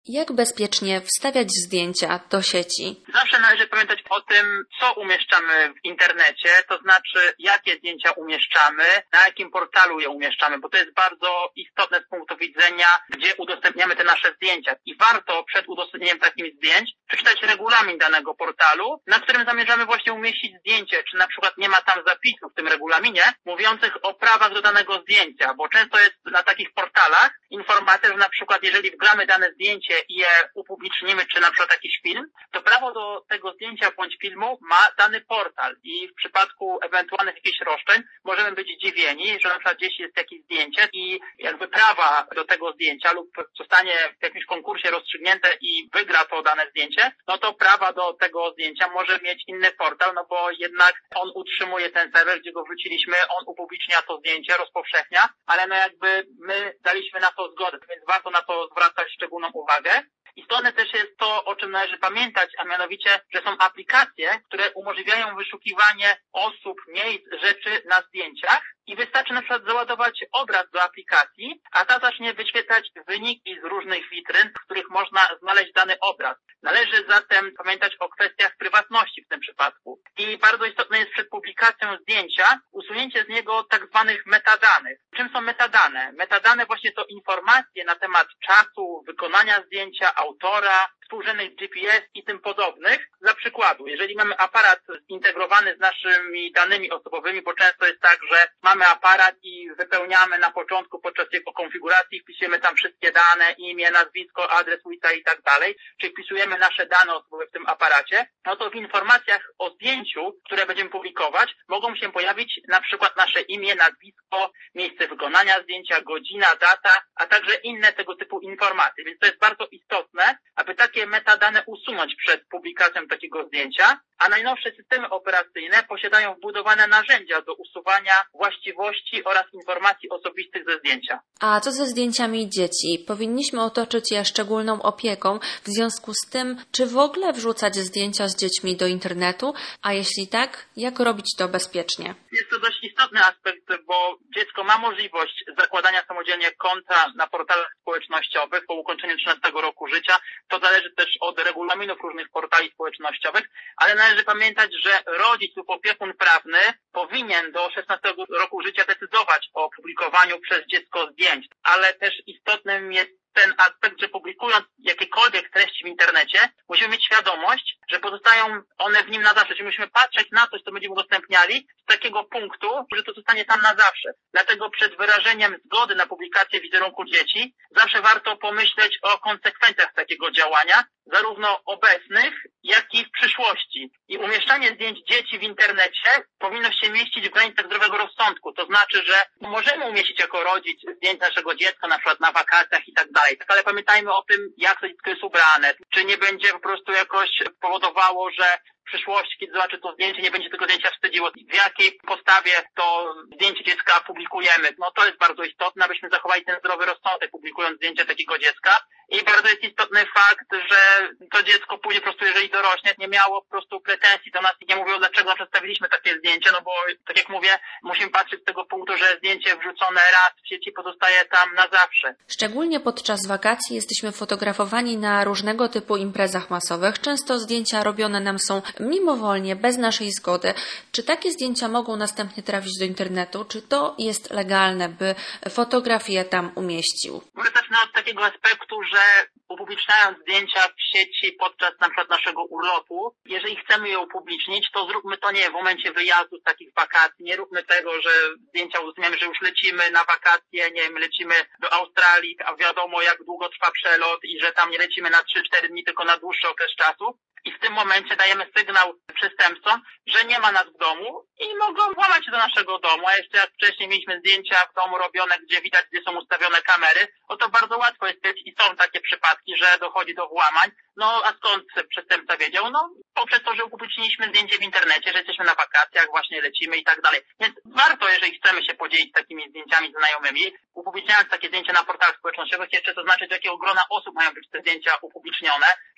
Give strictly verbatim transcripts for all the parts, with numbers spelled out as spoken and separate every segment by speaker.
Speaker 1: Jak bezpiecznie wstawiać zdjęcia do sieci?
Speaker 2: Zawsze należy pamiętać o tym, co umieszczamy w internecie, to znaczy jakie zdjęcia umieszczamy, na jakim portalu je umieszczamy, bo to jest bardzo istotne z punktu widzenia, gdzie udostępniamy te nasze zdjęcia. I warto przed udostępnieniem takich zdjęć przeczytać regulamin danego portalu, na którym zamierzamy właśnie umieścić zdjęcie, czy na przykład nie ma tam zapisów w tym regulaminie mówiących o prawach do danego zdjęcia, bo często jest na takich portalach informacja, że na przykład jeżeli wgramy dane zdjęcie i je upublicznimy, czy na przykład jakiś film, to prawo do tego zdjęcia bądź filmu ma dany portal i w przypadku ewentualnych jakichś roszczeń możemy być zdziwieni, że na przykład gdzieś jest jakieś zdjęcie i jakby prawa do tego zdjęcia lub zostanie w jakimś konkursie rozstrzygnięte i wygra to dane zdjęcie, no to prawa do tego zdjęcia może mieć inny portal, no bo jednak on utrzymuje ten serwer, gdzie go wrzuciliśmy, on upublicznia to zdjęcie, rozpowszechnia, ale no jakby my daliśmy na to zgodę, więc warto na to zwracać szczególną uwagę. Istotne też jest to, o czym należy pamiętać, a mianowicie, że są aplikacje, które umożliwiają wyszukiwanie osób, miejsc, rzeczy na zdjęciach i wystarczy na przykład załadować obraz do aplikacji, a ta zacznie wyświetlać wyniki z różnych witryn, w których można znaleźć dany obraz. Należy zatem pamiętać o kwestiach prywatności w tym przypadku. I bardzo istotne jest przed publikacją zdjęcia usunięcie z niego tak zwanych metadanych. Czym są metadane? Metadane właśnie to informacje na temat czasu, wykonania zdjęcia, autora, współrzędnych G P S i tym podobnych. Dla przykładu, jeżeli mamy aparat zintegrowany z naszymi danymi osobowymi, bo często jest tak, że mamy aparat i wypełniamy na początku podczas jego konfiguracji, wpisujemy tam wszystkie dane, imię, nazwisko, adres ulica i tak dalej, czyli wpisujemy nasze dane osobowe w tym aparacie, no to w informacjach o zdjęciu, które będziemy publikować, mogą się pojawić na przykład nasze imię, nazwisko, miejsce wykonania zdjęcia, godzina, data, a także inne tego typu informacje. Więc to jest bardzo istotne, aby takie metadane usunąć przed publikacją takiego zdjęcia, a najnowsze systemy operacyjne posiadają wbudowane narzędzia do usuwania właściwości oraz informacji osobistych ze zdjęcia.
Speaker 1: A co ze zdjęciami dzieci? Powinniśmy otoczyć je szczególną opieką w związku z tym, czy w ogóle wrzucać zdjęcia z dziećmi do internetu, a jeśli tak, jak robić to bezpiecznie?
Speaker 2: Jest to dość istotny aspekt, bo dziecko ma możliwość zakładania samodzielnie konta na portalach społecznościowych po ukończeniu trzynastego roku życia. To zależy też od regulaminów różnych portali społecznościowych, ale należy pamiętać, że rodzic lub opiekun prawny powinien do szesnastego roku życia decydować o publikowaniu przez dziecko zdjęć, ale też istotnym jest ten aspekt, że publikując jakiekolwiek treści w internecie, musimy mieć świadomość, że pozostają one w nim na zawsze. Czyli musimy patrzeć na coś, co będziemy udostępniali z takiego punktu, że to zostanie tam na zawsze. Dlatego przed wyrażeniem zgody na publikację wizerunku dzieci zawsze warto pomyśleć o konsekwencjach takiego działania, zarówno obecnych, jak i w przyszłości. I umieszczanie zdjęć dzieci w internecie powinno się mieścić w granicach zdrowego rozsądku. To znaczy, że możemy umieścić jako rodzic zdjęć naszego dziecka, na przykład na wakacjach i tak dalej. Ale pamiętajmy o tym, jak to dziecko jest ubrane. Czy nie będzie po prostu jakoś powodowało, że w przyszłości, kiedy zobaczy to zdjęcie, nie będzie tego zdjęcia wstydziło. W jakiej postawie to zdjęcie dziecka publikujemy. No to jest bardzo istotne, abyśmy zachowali ten zdrowy rozsądek, publikując zdjęcie takiego dziecka. I bardzo jest istotny fakt, że to dziecko później po prostu, jeżeli dorośnie, nie miało po prostu pretensji do nas i nie mówiło, dlaczego przedstawiliśmy takie zdjęcie, no bo tak jak mówię, musimy patrzeć z tego punktu, że zdjęcie wrzucone raz w sieci pozostaje tam na zawsze.
Speaker 1: Szczególnie podczas wakacji jesteśmy fotografowani na różnego typu imprezach masowych. Często zdjęcia robione nam są mimowolnie, bez naszej zgody. Czy takie zdjęcia mogą następnie trafić do internetu? Czy to jest legalne, by fotograf je tam umieścił?
Speaker 2: Może zacznę od takiego aspektu, że upubliczniając zdjęcia w sieci podczas na przykład naszego urlopu, jeżeli chcemy je upublicznić, to zróbmy to nie w momencie wyjazdu z takich wakacji. Nie róbmy tego, że zdjęcia uznajemy, że już lecimy na wakacje, nie wiem, lecimy do Australii, a wiadomo jak długo trwa przelot i że tam nie lecimy na trzy cztery dni, tylko na dłuższy okres czasu. I w tym momencie dajemy sygnał przestępcom, że nie ma nas w domu i mogą włamać się do naszego domu. A jeszcze jak wcześniej mieliśmy zdjęcia w domu robione, gdzie widać, gdzie są ustawione kamery, o to bardzo łatwo jest wiedzieć i są takie przypadki, że dochodzi do włamań. No a skąd przestępca wiedział? No poprzez to, że upubliczniliśmy zdjęcie w internecie, że jesteśmy na wakacjach, właśnie lecimy i tak dalej. Więc warto, jeżeli chcemy się podzielić takimi zdjęciami z znajomymi, upubliczniając takie zdjęcia na portalach społecznościowych, jeszcze zaznaczyć, do jakiego grona osób mają być te zdjęcia upublicznione,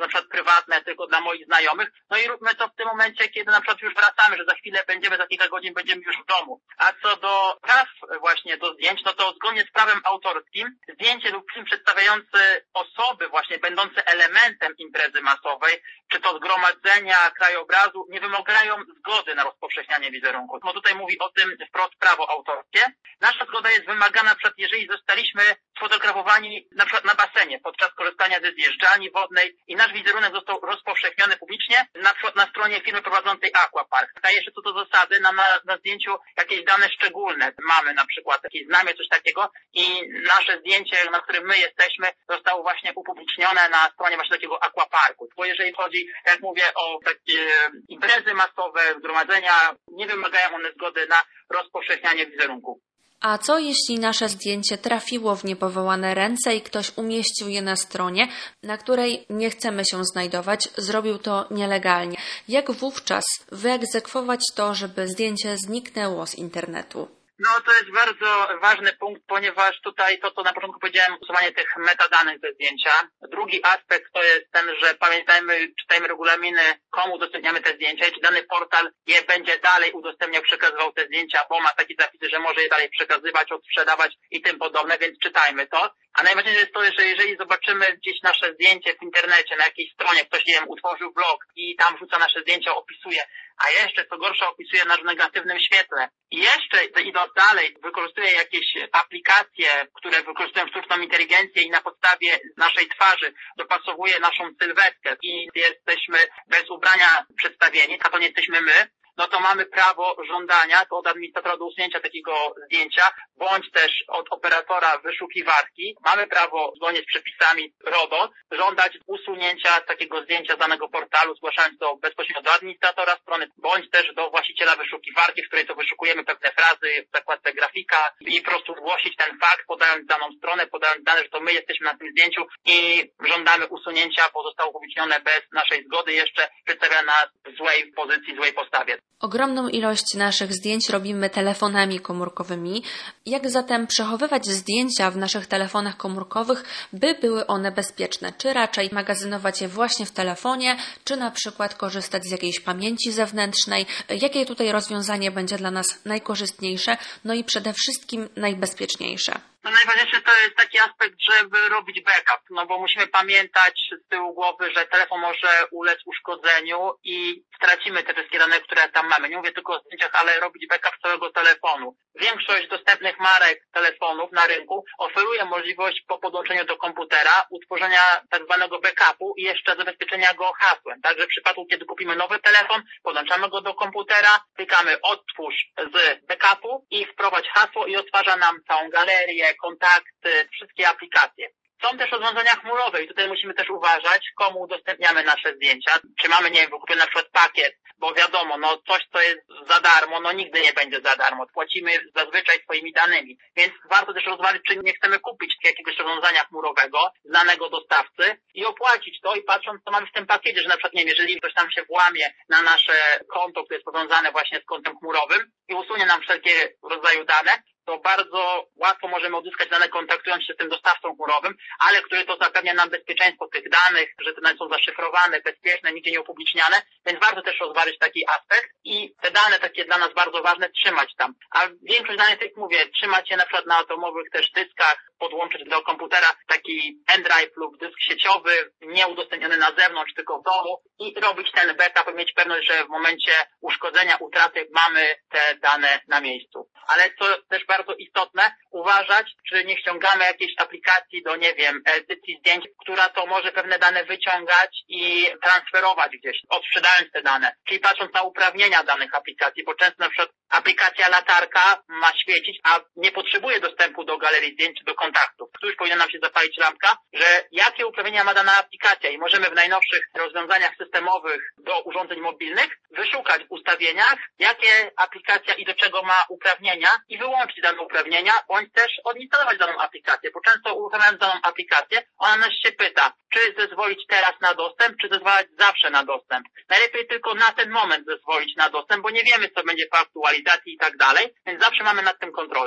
Speaker 2: na przykład prywatne, tylko dla moich znajomych. No i róbmy to w tym momencie, kiedy na przykład już wracamy, że za chwilę będziemy, za kilka godzin będziemy już w domu. A co do praw właśnie do zdjęć, no to zgodnie z prawem autorskim zdjęcie lub film przedstawiający osoby właśnie będące elementem imprezy masowej, czy to zgromadzenia, krajobrazu, nie wymagają zgody na rozpowszechnianie wizerunku. No tutaj mówi o tym wprost prawo autorskie. Nasza zgoda jest wymagana, na przykład jeżeli zostaliśmy sfotografowani na przykład na basenie podczas korzystania ze zjeżdżalni wodnej i nasz wizerunek został rozpowszechniony publicznie, na przykład na stronie firmy prowadzącej Aquapark. A jeszcze co do zasady, na, na, na zdjęciu jakieś dane szczególne mamy, na przykład jakieś znamie, coś takiego i nasze zdjęcie, na którym my jesteśmy, zostało właśnie upublicznione na stronie właśnie takiego Aquaparku. Bo jeżeli chodzi, jak mówię, o takie imprezy masowe, zgromadzenia, nie wymagają one zgody na rozpowszechnianie wizerunku.
Speaker 1: A co jeśli nasze zdjęcie trafiło w niepowołane ręce i ktoś umieścił je na stronie, na której nie chcemy się znajdować, zrobił to nielegalnie? Jak wówczas wyegzekwować to, żeby zdjęcie zniknęło z internetu?
Speaker 2: No to jest bardzo ważny punkt, ponieważ tutaj to, co na początku powiedziałem, usuwanie tych metadanych ze zdjęcia. Drugi aspekt to jest ten, że pamiętajmy, czytajmy regulaminy, komu udostępniamy te zdjęcia i czy dany portal je będzie dalej udostępniał, przekazywał te zdjęcia, bo ma takie zapisy, że może je dalej przekazywać, odsprzedawać i tym podobne, więc czytajmy to. A najważniejsze jest to, że jeżeli zobaczymy gdzieś nasze zdjęcie w internecie, na jakiejś stronie, ktoś, nie wiem, utworzył blog i tam wrzuca nasze zdjęcia, opisuje, a jeszcze, co gorsza, opisuje nas w negatywnym świetle. I jeszcze idąc dalej, wykorzystuje jakieś aplikacje, które wykorzystują sztuczną inteligencję i na podstawie naszej twarzy dopasowuje naszą sylwetkę i jesteśmy bez ubrania przedstawieni, a to nie jesteśmy my, no to mamy prawo żądania to od administratora do usunięcia takiego zdjęcia, bądź też od operatora wyszukiwarki. Mamy prawo, zgodnie z przepisami RODO, żądać usunięcia takiego zdjęcia z danego portalu, zgłaszając to bezpośrednio do administratora strony, bądź też do właściciela wyszukiwarki, w której to wyszukujemy pewne frazy w zakładce grafika i po prostu zgłosić ten fakt, podając daną stronę, podając dane, że to my jesteśmy na tym zdjęciu i żądamy usunięcia, bo zostało upublicznione bez naszej zgody, jeszcze przedstawia nas w złej pozycji, złej postawie.
Speaker 1: Ogromną ilość naszych zdjęć robimy telefonami komórkowymi. Jak zatem przechowywać zdjęcia w naszych telefonach komórkowych, by były one bezpieczne? Czy raczej magazynować je właśnie w telefonie, czy na przykład korzystać z jakiejś pamięci zewnętrznej? Jakie tutaj rozwiązanie będzie dla nas najkorzystniejsze, no i przede wszystkim najbezpieczniejsze?
Speaker 2: No najważniejsze to jest taki aspekt, żeby robić backup, no bo musimy pamiętać z tyłu głowy, że telefon może ulec uszkodzeniu i stracimy te wszystkie dane, które tam mamy. Nie mówię tylko o zdjęciach, ale robić backup całego telefonu. Większość dostępnych marek telefonów na rynku oferuje możliwość po podłączeniu do komputera utworzenia tak zwanego backupu i jeszcze zabezpieczenia go hasłem. Także w przypadku, kiedy kupimy nowy telefon, podłączamy go do komputera, klikamy odtwórz z backupu i wprowadź hasło i odtwarza nam całą galerię, kontakty, wszystkie aplikacje. Są też rozwiązania chmurowe i tutaj musimy też uważać, komu udostępniamy nasze zdjęcia. Czy mamy, nie wiem, wykupiony na przykład pakiet, bo wiadomo, no coś, co jest za darmo, no nigdy nie będzie za darmo. Płacimy zazwyczaj swoimi danymi. Więc warto też rozważyć, czy nie chcemy kupić jakiegoś rozwiązania chmurowego, znanego dostawcy i opłacić to i patrząc, co mamy w tym pakiecie, że na przykład, nie wiem, jeżeli ktoś tam się włamie na nasze konto, które jest powiązane właśnie z kontem chmurowym i usunie nam wszelkie rodzaju dane, to bardzo łatwo możemy odzyskać dane kontaktując się z tym dostawcą chmurowym, ale który to zapewnia nam bezpieczeństwo tych danych, że te dane są zaszyfrowane, bezpieczne, nigdzie nie upubliczniane, więc warto też rozważyć taki aspekt i te dane takie dla nas bardzo ważne trzymać tam. A większość danych, tak jak mówię, trzymać je na przykład na atomowych też dyskach, podłączyć do komputera taki pendrive lub dysk sieciowy, nie udostępniony na zewnątrz, tylko w domu i robić ten backup i mieć pewność, że w momencie uszkodzenia, utraty mamy te dane na miejscu. Ale co też bardzo istotne, uważać, czy nie ściągamy jakiejś aplikacji do, nie wiem, edycji zdjęć, która to może pewne dane wyciągać i transferować gdzieś, odsprzedając te dane. Czyli patrząc na uprawnienia danych aplikacji, bo często na przykład aplikacja latarka ma świecić, a nie potrzebuje dostępu do galerii zdjęć czy do kontaktów. Tu już powinna nam się zapalić lampka, że jakie uprawnienia ma dana aplikacja i możemy w najnowszych rozwiązaniach systemowych do urządzeń mobilnych wyszukać w ustawieniach, jakie aplikacja i do czego ma uprawnienia i wyłączyć dane uprawnienia, bądź też odinstalować daną aplikację, bo często uruchamiając daną aplikację, ona nas się pyta, czy zezwolić teraz na dostęp, czy zezwalać zawsze na dostęp. Najlepiej tylko na ten moment zezwolić na dostęp, bo nie wiemy, co będzie po aktualizacji i tak dalej, więc zawsze mamy nad tym kontrolę.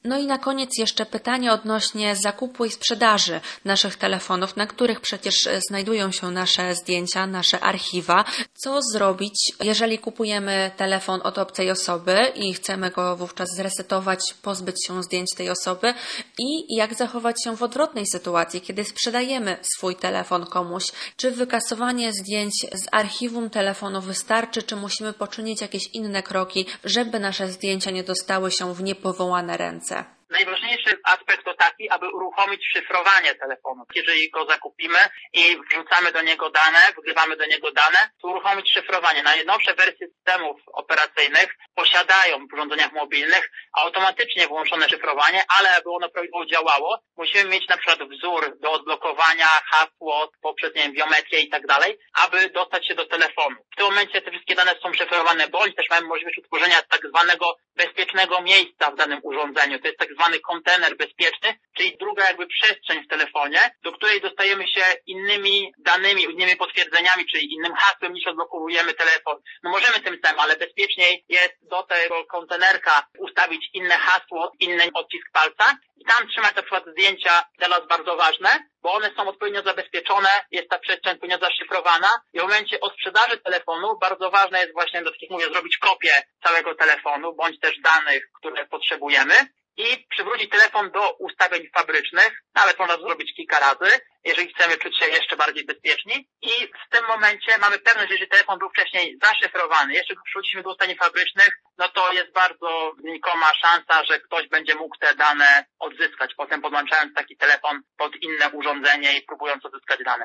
Speaker 1: No i na koniec jeszcze pytanie odnośnie zakupu i sprzedaży naszych telefonów, na których przecież znajdują się nasze zdjęcia, nasze archiwa. Co zrobić, jeżeli kupujemy telefon od obcej osoby i chcemy go wówczas zresetować, pozbyć się zdjęć tej osoby i jak zachować się w odwrotnej sytuacji, kiedy sprzedajemy swój telefon komuś? Czy wykasowanie zdjęć z archiwum telefonu wystarczy, czy musimy poczynić jakieś inne kroki, żeby nasze zdjęcia nie dostały się w niepowołane ręce?
Speaker 2: Najważniejszy aspekt to taki, aby uruchomić szyfrowanie telefonu. Jeżeli go zakupimy i wrzucamy do niego dane, wgrywamy do niego dane, to uruchomić szyfrowanie. Najnowsze wersje systemów operacyjnych posiadają w urządzeniach mobilnych automatycznie włączone szyfrowanie, ale aby ono prawidłowo działało, musimy mieć na przykład wzór do odblokowania, hasło poprzez, nie wiem, biometrię i tak dalej, aby dostać się do telefonu. W tym momencie te wszystkie dane są szyfrowane, bądź też mamy możliwość utworzenia tak zwanego bezpiecznego miejsca w danym urządzeniu. To jest tak zwany kontener bezpieczny, czyli druga jakby przestrzeń w telefonie, do której dostajemy się innymi danymi, innymi potwierdzeniami, czyli innym hasłem niż odblokowujemy telefon. No możemy tym samym, ale bezpieczniej jest do tego kontenerka ustawić inne hasło, inny odcisk palca i tam trzymać na przykład zdjęcia dla nas bardzo ważne, bo one są odpowiednio zabezpieczone, jest ta przestrzeń odpowiednio zaszyfrowana i w momencie o sprzedaży telefonu bardzo ważne jest właśnie, tak jak mówię, zrobić kopię całego telefonu, bądź też danych, które potrzebujemy i przywrócić telefon do ustawień fabrycznych, nawet można to zrobić kilka razy, jeżeli chcemy czuć się jeszcze bardziej bezpieczni i w tym momencie mamy pewność, że jeżeli telefon był wcześniej zaszyfrowany, jeszcze go przywrócimy do ustawień fabrycznych, no to jest bardzo znikoma szansa, że ktoś będzie mógł te dane odzyskać, potem podłączając taki telefon pod inne urządzenie i próbując odzyskać dane.